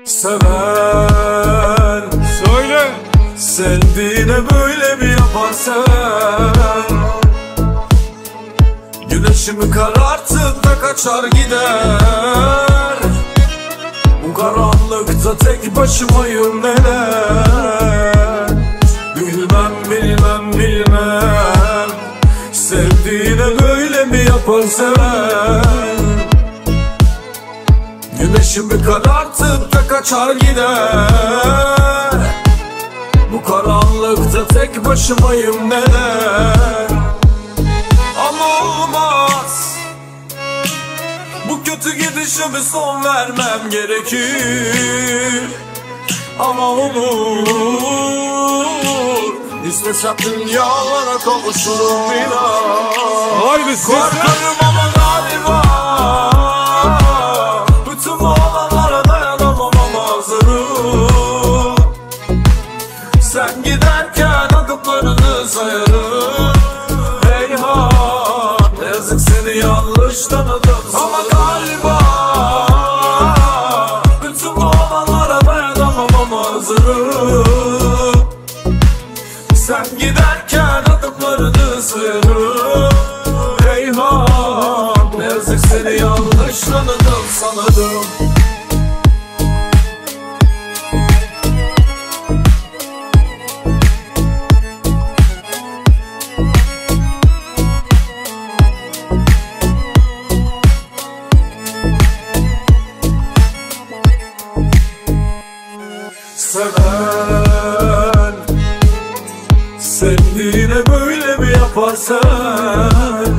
Seven Söyle. sevdiğine böyle mi yaparsan? Güneşimi karartıp da kaçar gider. Bu karanlıkta tek başımayım neden? Bilmem bilmem bilmem. Sevdiğine böyle mi yapar seven? Güneşimi karartıp da kaçar gider. Bu karanlıkta tek başımayım neden? Ama olmaz. Bu kötü gidişe bir son vermem gerekir. Ama olur. İstesem dünyalara kavuşurum inan. Haydi sesle. Korkarım ama galiba bütün bu olanlara dayanamam ama hazırım. Sen giderken adımlarını sayarım. Heyhat, ne yazık seni yanlış tanıdım ama galiba bütün bu olanlara dayanamam ama hazırım. Sen giderken adımlarını sayarım. Heyhat, ne yazık seni yanlış tanıdım sanırım. Seven sevdiğine böyle mi yaparsan?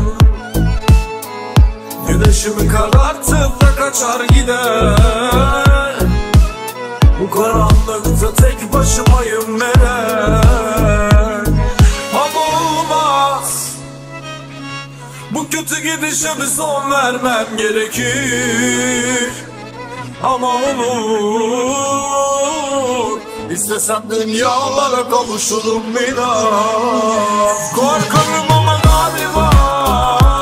Güneşimi karartıp da kaçar gider. Bu karanlıkta tek başımayım neden? Ama olmaz. Bu kötü gidişe bir son vermem gerekir. Ama olur. İstesem dünyalara kavuşurum inan. Korkarım ama galiba